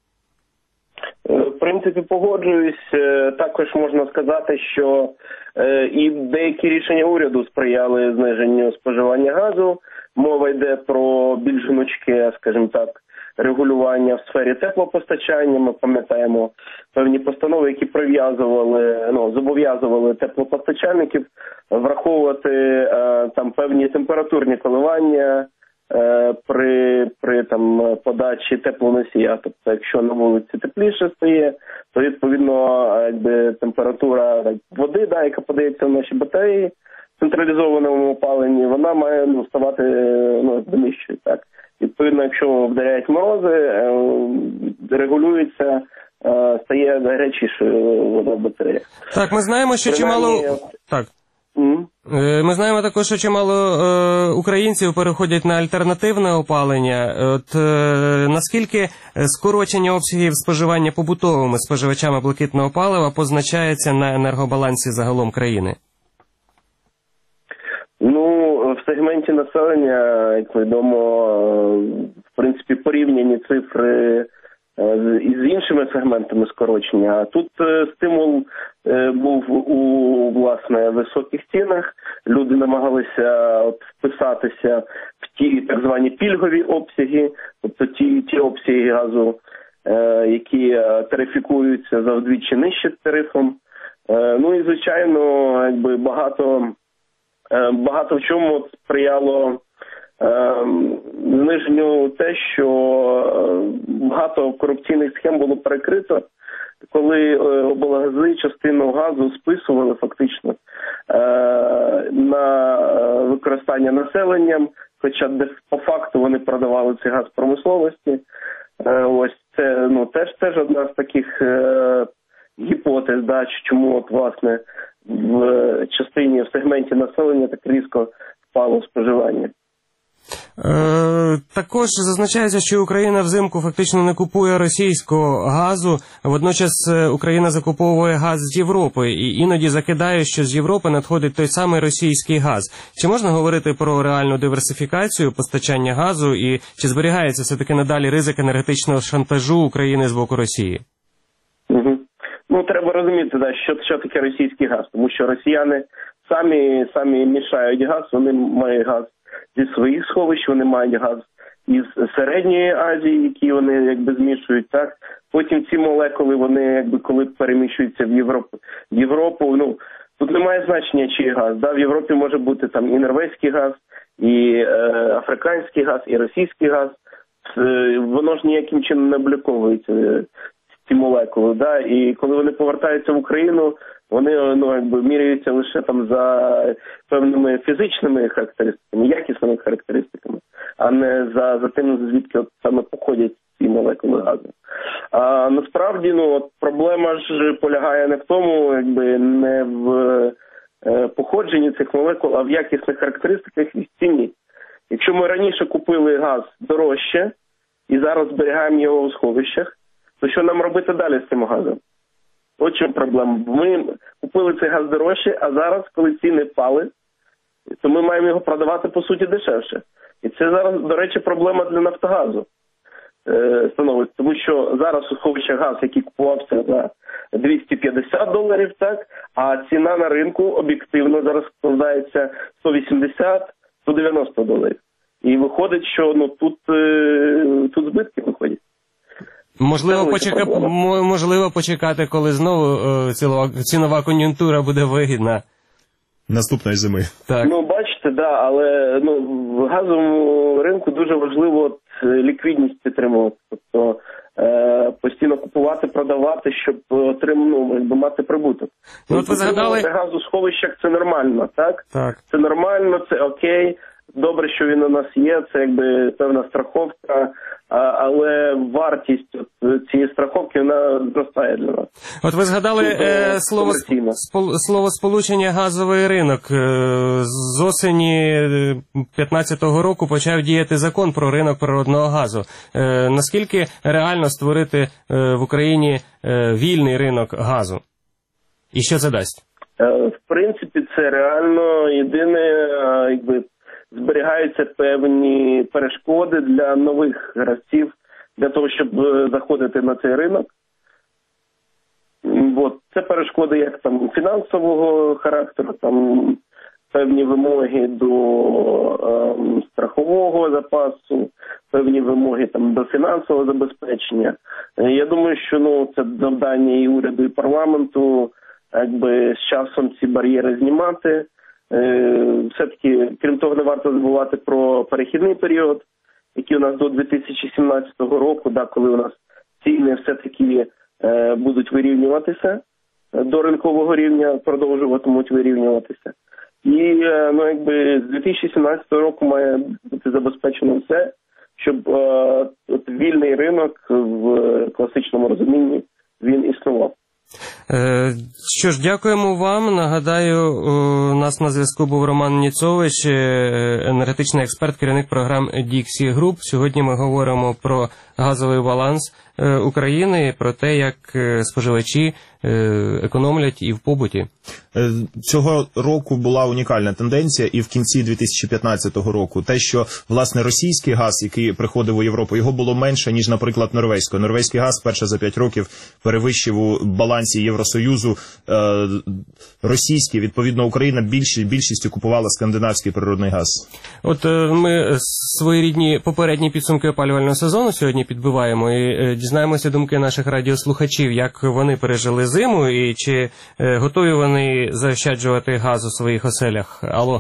В принципі, погоджуюсь. Також можна сказати, що і деякі рішення уряду сприяли зниженню споживання газу. Мова йде про більш гнучке, скажімо так, регулювання в сфері теплопостачання. Ми пам'ятаємо певні постанови, які прив'язували, ну, зобов'язували теплопостачальників враховувати е, там певні температурні коливання при, при там подачі теплоносія. Тобто, якщо на вулиці тепліше стає, то відповідно якби температура води, да, яка подається в наші батареї в централізованому опаленні, вона має ну, ставати ну, нижчою. Так. Відповідно, якщо вдаряють морози, регулюється, стає гарячішою вода в батареях. Так, ми знаємо, що Принаймні... чимало... Так. Mm. Ми знаємо також, що чимало е, українців переходять на альтернативне опалення. От е, наскільки скорочення обсягів споживання побутовими споживачами блакитного палива позначається на енергобалансі загалом країни? Ну, в сегменті населення, як відомо, в принципі, порівняні цифри із іншими сегментами скорочення. А тут стимул був у, власне, високих цінах. Люди намагалися от, вписатися в ті так звані пільгові обсяги, тобто ті, ті обсяги газу, е, які тарифікуються за вдвічі нижче тарифом. Е, ну і, звичайно, якби багато, е, багато в чому сприяло зниженню те, що багато корупційних схем було перекрито, коли облгази частину газу списували фактично на використання населенням, хоча по факту вони продавали цей газ промисловості. Ось це ну теж теж одна з таких гіпотез, да, чому от власне в частині в сегменті населення так різко впало споживання. Е, також зазначається, що Україна взимку фактично не купує російського газу, водночас Україна закуповує газ з Європи і іноді закидає, що з Європи надходить той самий російський газ. Чи можна говорити про реальну диверсифікацію постачання газу і чи зберігається все-таки надалі ризик енергетичного шантажу України з боку Росії? Угу. Ну, треба розуміти, да, що, що таке російський газ, тому що росіяни самі, самі мішають газ, вони мають газ зі своїх сховищ, вони мають газ із Середньої Азії, які вони якби змішують, так. Потім ці молекули, вони якби коли переміщуються в Європу, в Європу, ну, тут немає значення, чий газ, да, в Європі може бути там і норвезький газ, і е, африканський газ, і російський газ, е, воно ж ніяким чином не обліковується, е, ці молекули, да, і коли вони повертаються в Україну, вони ну, якби міряються лише там за певними фізичними характеристиками, якісними характеристиками, а не за, за тим, звідки от саме походять ці молекули газу. А насправді, ну, от проблема ж полягає не в тому, якби не в е, походженні цих молекул, а в якісних характеристиках і в ціні. Якщо ми раніше купили газ дорожче і зараз зберігаємо його у сховищах, то що нам робити далі з цим газом? От чому проблема. Ми купили цей газ дорожче, а зараз, коли ціни впали, то ми маємо його продавати, по суті, дешевше. І це зараз, до речі, проблема для Нафтогазу е, становить. Тому що зараз у сховищах газ, який купувався за двісті п'ятдесят доларів, так, а ціна на ринку об'єктивно зараз складається сто вісімдесят - сто дев'яносто доларів. І виходить, що ну, тут, е, тут збитки виходять. Можливо, почека... Можливо, почекати, коли знову е, цілова... цінова кон'юнктура буде вигідна. Наступної зими. Так. Ну, бачите, да, але ну, в газовому ринку дуже важливо от, ліквідність підтримувати. Тобто е, постійно купувати, продавати, щоб отримати, ну, мати прибуток. Ну, от ви згадали... Газ у сховищах – це нормально, так? Так. Це нормально, це окей. Добре, що він у нас є, це якби певна страховка, а, але вартість цієї страховки, вона зростає для нас. От ви згадали е, слово, спол, слово сполучення газовий ринок. Е, з осені п'ятнадцятого року почав діяти закон про ринок природного газу. Е, наскільки реально створити е, в Україні е, вільний ринок газу? І що це дасть? Е, в принципі, це реально єдине, якби, зберігаються певні перешкоди для нових гравців, для того, щоб заходити на цей ринок. От. Це перешкоди як там фінансового характеру, там певні вимоги до е, страхового запасу, певні вимоги там до фінансового забезпечення. Я думаю, що ну це завдання і уряду, і парламенту, якби з часом ці бар'єри знімати. Все-таки, крім того, не варто забувати про перехідний період, який у нас до дві тисячі сімнадцятого року, да, коли у нас ціни все-таки е, будуть вирівнюватися до ринкового рівня, продовжуватимуть вирівнюватися. І е, ну, якби з дві тисячі сімнадцятого року має бути забезпечено все, щоб е, от, вільний ринок в класичному розумінні він існував. Що ж, дякуємо вам. Нагадаю, у нас на зв'язку був Роман Ніцович, енергетичний експерт, керівник програм Dixie Group. Сьогодні ми говоримо про газовий баланс України, про те, як споживачі економлять і в побуті. Цього року була унікальна тенденція, і в кінці дві тисячі п'ятнадцятого року, те, що, власне, російський газ, який приходив у Європу, його було менше, ніж, наприклад, норвезького. Норвезький газ вперше за п'ять років перевищив у балансі Євросоюзу е, російський. Відповідно, Україна більш, більшістю купувала скандинавський природний газ. От ми своєрідні попередні підсумки опалювального сезону сьогодні підбиваємо і дізнаємося думки наших радіослухачів, як вони пережили зиму і чи готові вони заощаджувати газ у своїх оселях. Алло.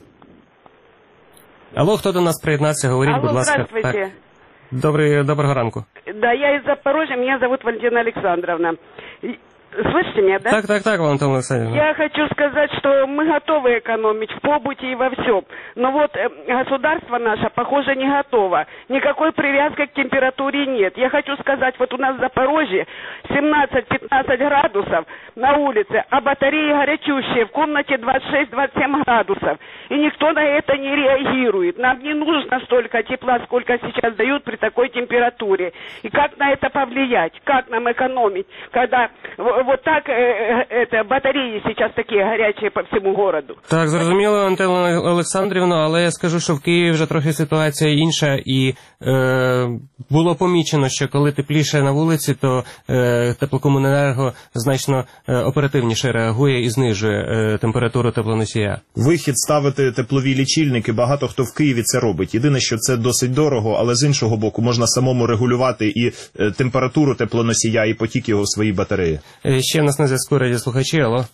Алло, хто до нас приєднався? Говоріть, Алло, будь ласка. Здравствуйте. Добрий, доброго ранку. Да, я из Запорожья, меня зовут Валентина Александровна. Слышите меня, да? Так, так, так, Валентина Александровна. Я хочу сказать, что мы готовы экономить в побуте и во всем. Но вот э, государство наше, похоже, не готово. Никакой привязки к температуре нет. Я хочу сказать, вот у нас в Запорожье семнадцать-пятнадцать градусов на улице, а батареи горячущие, в комнате двадцать шесть - двадцать семь градусов. И никто на это не реагирует. Нам не нужно столько тепла, сколько сейчас дают при такой температуре. И как на это повлиять? Как нам экономить, когда... Вот так э, это, батареї зараз такі гарячі по всьому городу. Так, зрозуміло, Антона Олександрівна, але я скажу, що в Києві вже трохи ситуація інша, і е, було помічено, що коли тепліше на вулиці, то е, теплокомуненерго значно е, оперативніше реагує і знижує е, температуру теплоносія. Вихід ставити теплові лічильники, багато хто в Києві це робить. Єдине, що це досить дорого, але з іншого боку можна самому регулювати і е, температуру теплоносія, і потік його в своїй батареї. Ще в нас на зв'язку радіослухачі. Алло.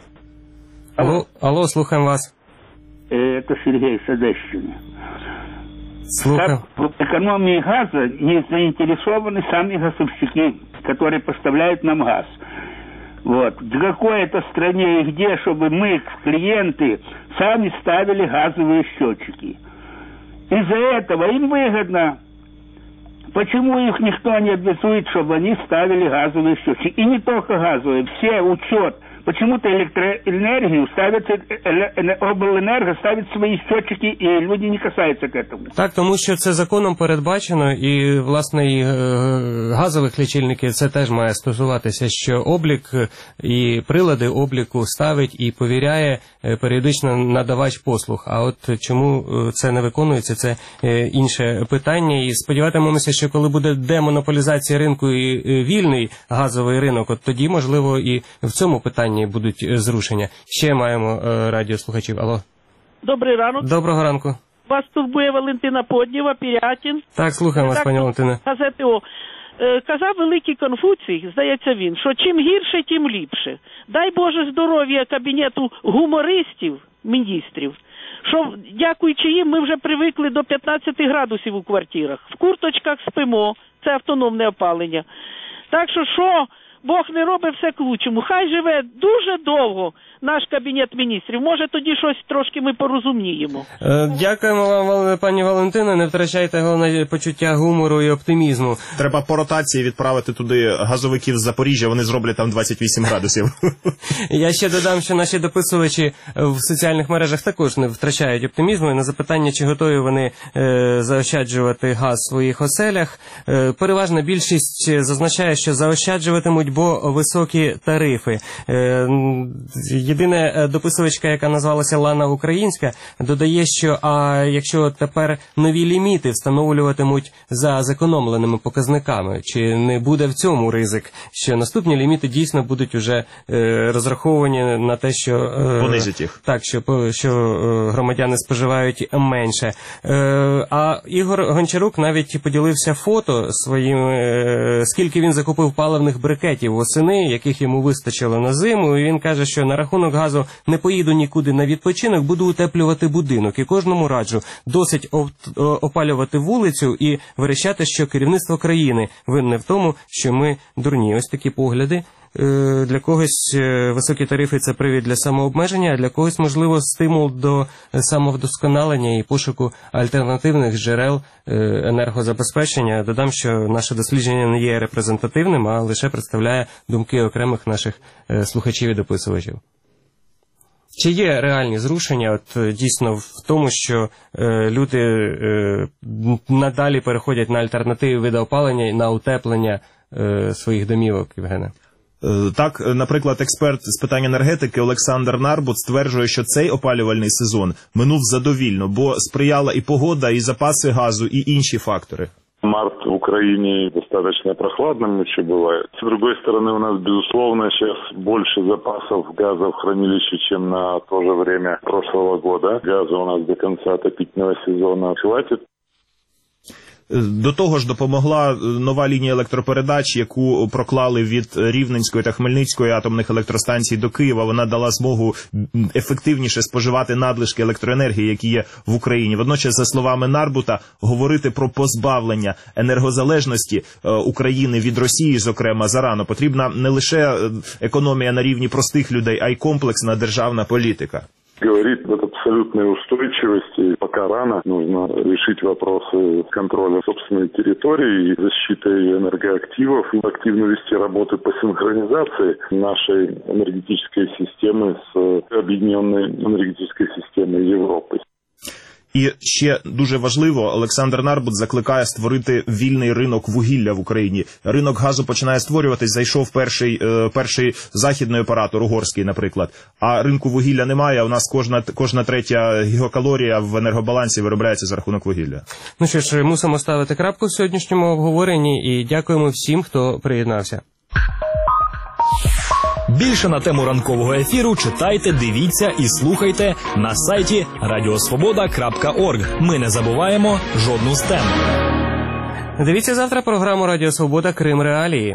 Алло, Алло, слухаем вас. Это Сергей с Одещины. Слухаем. В экономии газа не заинтересованы сами газовщики, которые поставляют нам газ. Вот. В какой это стране и где, чтобы мы, клиенты, сами ставили газовые счетчики. Из-за этого им выгодно. Почему их никто не обязует, чтобы они ставили газовые счетчики? И не только газовые, все учет. Почему-то электроэнергию ставят, обленерго ставит свои счетчики, и люди не касаются к этому. Так, тому що це законом передбачено, і, власне, і газових лічильників це теж має стосуватися, що облік і прилади обліку ставить і повіряє періодично надавач послуг. А от чому це не виконується, це інше питання. І сподіватимемося, що коли буде демонополізація ринку і вільний газовий ринок, от тоді, можливо, і в цьому питанні будуть зрушення. Ще маємо е, радіослухачів. Алло. Добрий ранок. Доброго ранку. Вас турбує Валентина Поднєва, Пірятін. Так, слухаємо вас, пані Валентина. Газети О. Е, казав великий Конфуцій, здається він, що чим гірше, тим ліпше. Дай Боже здоров'я кабінету гумористів, міністрів, що, дякуючи їм, ми вже привикли до п'ятнадцяти градусів у квартирах. В курточках спимо, це автономне опалення. Так що, що Бог не робить, все к лучшому. Хай живе дуже довго наш Кабінет міністрів. Може, тоді щось трошки ми порозуміємо. Дякуємо вам, пані Валентина. Не втрачайте головне почуття гумору і оптимізму. Треба по ротації відправити туди газовиків з Запоріжжя, вони зроблять там двадцять вісім градусів. Я ще додам, що наші дописувачі в соціальних мережах також не втрачають оптимізму. І на запитання, чи готові вони е, заощаджувати газ в своїх оселях, е, переважна більшість зазначає, що заощаджуватимуть, бо високі тарифи. Е, Єдина дописувачка, яка назвалася Лана Українська, додає, що а якщо тепер нові ліміти встановлюватимуть за зекономленими показниками, чи не буде в цьому ризик, що наступні ліміти дійсно будуть уже е, розраховані на те, що е, понизять їх. Так, що, що е, громадяни споживають менше. Е, а Ігор Гончарук навіть поділився фото своїм, е, скільки він закупив паливних брикетів кубометрів восени, яких йому вистачило на зиму. І він каже, що на рахунок газу не поїду нікуди на відпочинок, буду утеплювати будинок. І кожному раджу досить опалювати вулицю і верещати, що керівництво країни винне в тому, що ми дурні. Ось такі погляди. Для когось високі тарифи – це привід для самообмеження, а для когось, можливо, стимул до самовдосконалення і пошуку альтернативних джерел енергозабезпечення. Додам, що наше дослідження не є репрезентативним, а лише представляє думки окремих наших слухачів і дописувачів. Чи є реальні зрушення, от дійсно в тому, що е, люди е, надалі переходять на альтернативи види опалення і на утеплення е, своїх домівок, Євгене? Так, наприклад, експерт з питань енергетики Олександр Нарбут стверджує, що цей опалювальний сезон минув задовільно, бо сприяла і погода, і запаси газу, і інші фактори. Март в Украине достаточно прохладным еще бывает. С другой стороны, у нас, безусловно, сейчас больше запасов газа в хранилище, чем на то же время прошлого года. Газа у нас до конца отопительного сезона хватит. До того ж допомогла нова лінія електропередач, яку проклали від Рівненської та Хмельницької атомних електростанцій до Києва. Вона дала змогу ефективніше споживати надлишки електроенергії, які є в Україні. Водночас, за словами Нарбута, говорити про позбавлення енергозалежності України від Росії, зокрема, зарано. Потрібна не лише економія на рівні простих людей, а й комплексна державна політика. Говорит об абсолютной устойчивости. Пока рано, нужно решить вопросы контроля собственной территории и защиты энергоактивов, и активно вести работы по синхронизации нашей энергетической системы с объединенной энергетической системой Европы. І ще дуже важливо, Олександр Нарбут закликає створити вільний ринок вугілля в Україні. Ринок газу починає створюватись, зайшов перший, е, перший західний оператор, угорський, наприклад. А ринку вугілля немає, а у нас кожна, кожна третя гігакалорія в енергобалансі виробляється за рахунок вугілля. Ну що ж, мусимо ставити крапку в сьогоднішньому обговоренні і дякуємо всім, хто приєднався. Більше на тему ранкового ефіру читайте, дивіться і слухайте на сайті радіосвобода крапка орг. Ми не забуваємо жодну з тем. Дивіться завтра програму Радіо Свобода Крим Реалії.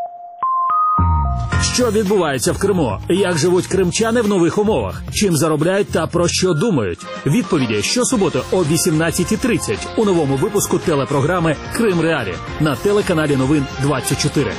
Що відбувається в Криму? Як живуть кримчани в нових умовах? Чим заробляють та про що думають? Відповіді щосуботи о вісімнадцятій тридцять у новому випуску телепрограми «Крим Реалі» на телеканалі Новин двадцять чотири.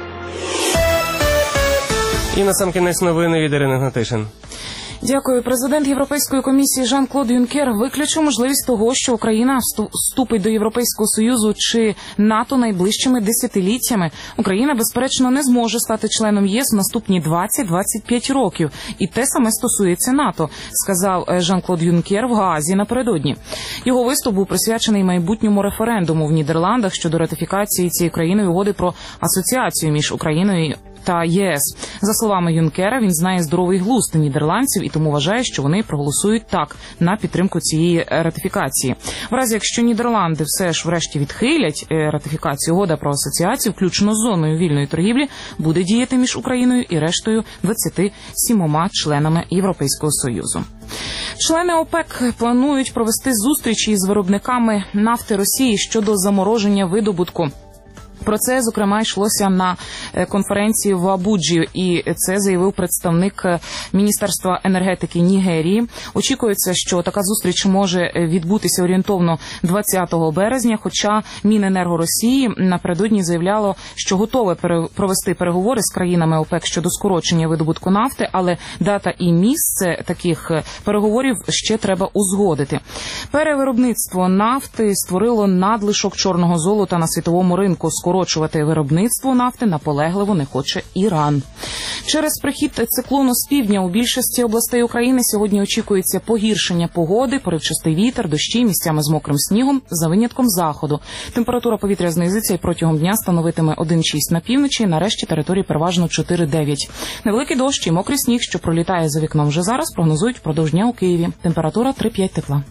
І насамкінець новини від Ірини Гнатишин. Дякую. Президент Європейської комісії Жан-Клод Юнкер виключив можливість того, що Україна вступить до Європейського Союзу чи НАТО найближчими десятиліттями. Україна, безперечно, не зможе стати членом ЄС в наступні двадцять-двадцять п'ять років. І те саме стосується НАТО, сказав Жан-Клод Юнкер в Гаазі напередодні. Його виступ був присвячений майбутньому референдуму в Нідерландах щодо ратифікації цією країною угоди про асоціацію між Україною та ЄС. За словами Юнкера, він знає здоровий глузд нідерландців і тому вважає, що вони проголосують так на підтримку цієї ратифікації. В разі, якщо Нідерланди все ж врешті відхилять ратифікацію, угода про асоціацію, включно з зоною вільної торгівлі, буде діяти між Україною і рештою двадцяти сімома членами Європейського Союзу. Члени ОПЕК планують провести зустрічі з виробниками нафти Росії щодо замороження видобутку. Про це, зокрема, йшлося на конференції в Абуджі, і це заявив представник Міністерства енергетики Нігерії. Очікується, що така зустріч може відбутися орієнтовно двадцятого березня, хоча Міненерго Росії напередодні заявляло, що готове провести переговори з країнами ОПЕК щодо скорочення видобутку нафти, але дата і місце таких переговорів ще треба узгодити. Перевиробництво нафти створило надлишок чорного золота на світовому ринку. Скорочувати виробництво нафти наполегливо не хоче Іран. Через прихід циклону з півдня у більшості областей України сьогодні очікується погіршення погоди, поривчастий вітер, дощі, місцями з мокрим снігом, за винятком заходу. Температура повітря знизиться і протягом дня становитиме один шість на півночі, на решті території переважно чотири дев'ять. Невеликий дощ і мокрий сніг, що пролітає за вікном вже зараз, прогнозують впродовж дня у Києві. Температура три п'ять тепла.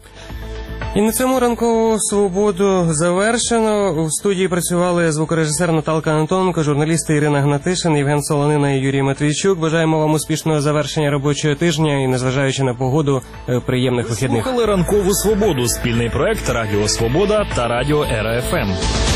І на цьому ранкову свободу завершено. В студії працювали звукорежисер Наталка Антоненко, журналісти Ірина Гнатишин, Євген Солонина і Юрій Матвійчук. Бажаємо вам успішного завершення робочого тижня і, незважаючи на погоду, приємних вихідних. Слухали ранкову свободу, спільний проект Радіо Свобода та Радіо Ера еф ем.